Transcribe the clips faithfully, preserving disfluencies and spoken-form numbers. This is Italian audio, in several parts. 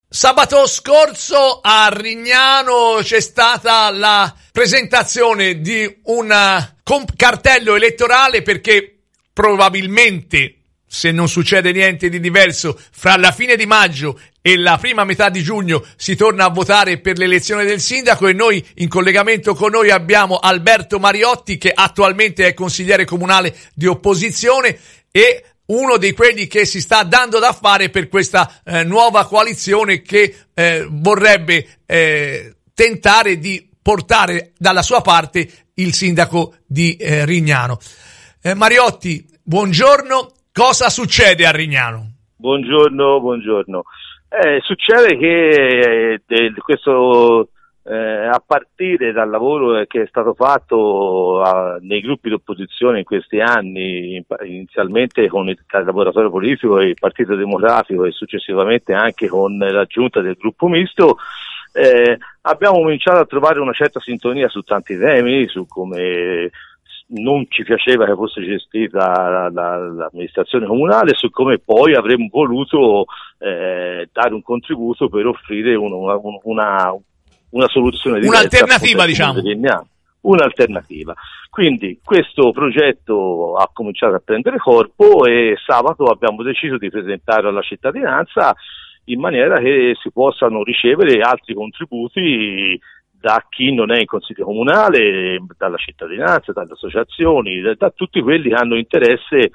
Sabato scorso a Rignano c'è stata la presentazione di un comp- cartello elettorale perché probabilmente, se non succede niente di diverso, fra la fine di maggio e la prima metà di giugno si torna a votare per l'elezione del sindaco e noi in collegamento con noi abbiamo Alberto Mariotti che attualmente è consigliere comunale di opposizione e uno di quelli che si sta dando da fare per questa eh, nuova coalizione che eh, vorrebbe eh, tentare di portare dalla sua parte il sindaco di eh, Rignano. Eh, Mariotti, buongiorno. Cosa succede a Rignano? Buongiorno, buongiorno. Eh, succede che eh, questo eh, a partire dal lavoro che è stato fatto a, nei gruppi d'opposizione in questi anni, inizialmente con il laboratorio politico e il Partito Democratico e successivamente anche con l'aggiunta del gruppo misto, eh, abbiamo cominciato a trovare una certa sintonia su tanti temi, su come non ci piaceva che fosse gestita la, la, l'amministrazione comunale, su come poi avremmo voluto eh, dare un contributo per offrire un, una, una, una soluzione diversa. Un'alternativa, diciamo. Un'alternativa. Quindi questo progetto ha cominciato a prendere corpo e sabato abbiamo deciso di presentarlo alla cittadinanza in maniera che si possano ricevere altri contributi da chi non è in consiglio comunale, dalla cittadinanza, dalle associazioni, da, da tutti quelli che hanno interesse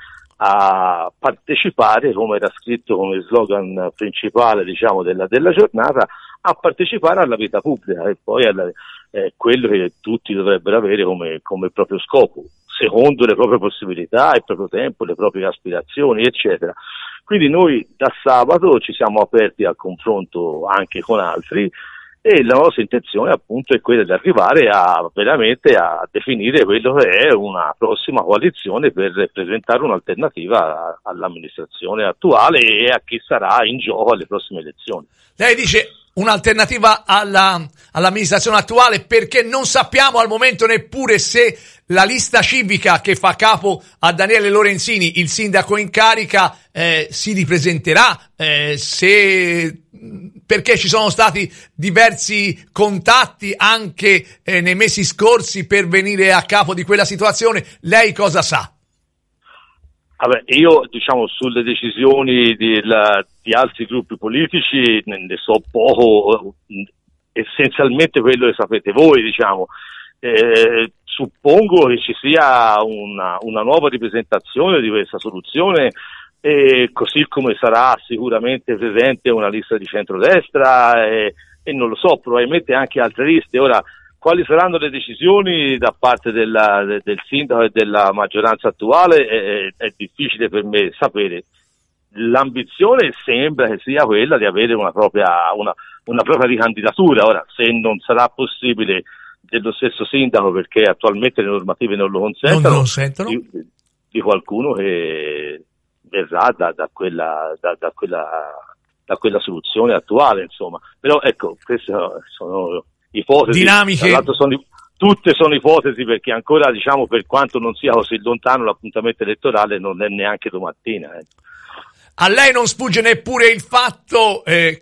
a partecipare, come era scritto come slogan principale, diciamo, della, della giornata, a partecipare alla vita pubblica e poi alla, eh, quello che tutti dovrebbero avere come, come proprio scopo, secondo le proprie possibilità, il proprio tempo, le proprie aspirazioni, eccetera. Quindi noi da sabato ci siamo aperti al confronto anche con altri, e la nostra intenzione appunto è quella di arrivare a veramente a definire quello che è una prossima coalizione per presentare un'alternativa all'amministrazione attuale e a chi sarà in gioco alle prossime elezioni. Lei dice un'alternativa alla, all'amministrazione attuale perché non sappiamo al momento neppure se la lista civica che fa capo a Daniele Lorenzini, il sindaco in carica, eh, si ripresenterà, eh, se perché ci sono stati diversi contatti anche eh, nei mesi scorsi per venire a capo di quella situazione. Lei cosa sa? Vabbè, io diciamo sulle decisioni di, la, di altri gruppi politici ne, ne so poco, essenzialmente quello che sapete voi, diciamo. Eh, suppongo che ci sia una, una nuova ripresentazione di questa soluzione, e così come sarà sicuramente presente una lista di centrodestra e, e non lo so, probabilmente anche altre liste. Ora, quali saranno le decisioni da parte della, de, del sindaco e della maggioranza attuale è, è difficile per me sapere. L'ambizione sembra che sia quella di avere una propria, una, una propria ricandidatura. Ora, se non sarà possibile dello stesso sindaco perché attualmente le normative non lo consentono, non lo consentono. Di, di qualcuno che verrà da, da quella da, da quella da quella soluzione attuale, insomma. Però ecco, queste sono ipotesi dinamiche. Tra l'altro sono, tutte sono ipotesi perché ancora, diciamo, per quanto non sia così lontano, l'appuntamento elettorale non è neanche domattina. Eh. A lei non sfugge neppure il fatto eh,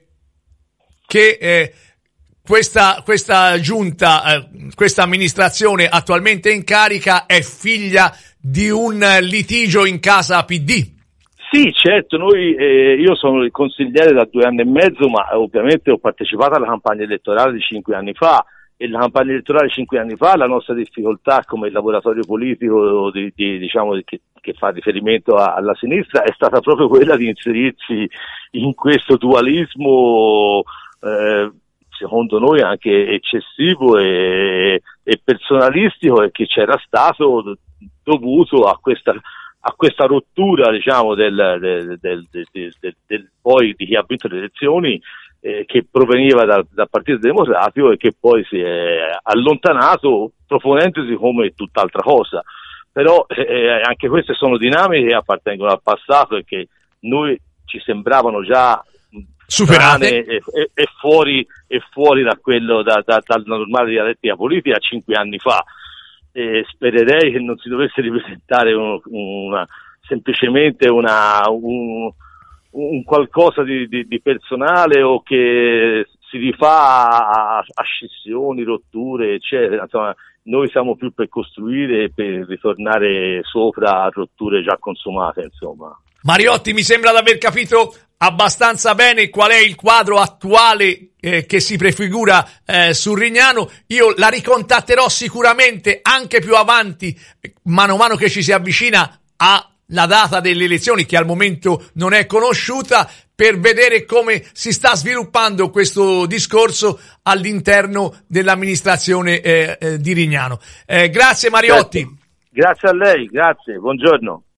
che eh, questa questa giunta, eh, questa amministrazione attualmente in carica è figlia di un litigio in casa P D. Sì, certo, noi, eh, io sono il consigliere da due anni e mezzo, ma ovviamente ho partecipato alla campagna elettorale di cinque anni fa, e la campagna elettorale di cinque anni fa, la nostra difficoltà come laboratorio politico di, di, diciamo, che, che fa riferimento a, alla sinistra è stata proprio quella di inserirsi in questo dualismo, eh, secondo noi anche eccessivo e, e personalistico, e che c'era stato dovuto a questa a questa rottura, diciamo, del, del, del, del, del, del poi di chi ha vinto le elezioni, eh, che proveniva dal, dal Partito Democratico e che poi si è allontanato proponendosi come tutt'altra cosa. Però eh, anche queste sono dinamiche che appartengono al passato e che noi ci sembravano già superate e, e, e fuori e fuori da quello da, da, dalla normale dialettica politica cinque anni fa. E spererei che non si dovesse ripresentare un, una, semplicemente una, un, un qualcosa di, di, di personale o che si rifà a, a scissioni, rotture, eccetera. Insomma, noi siamo più per costruire e per ritornare sopra a rotture già consumate, insomma. Mariotti, mi sembra di aver capito abbastanza bene qual è il quadro attuale eh, che si prefigura eh, sul Rignano. Io la ricontatterò sicuramente anche più avanti, mano a mano che ci si avvicina alla data delle elezioni, che al momento non è conosciuta, per vedere come si sta sviluppando questo discorso all'interno dell'amministrazione eh, eh, di Rignano. Eh, grazie Mariotti. Grazie. Grazie a lei, grazie, buongiorno.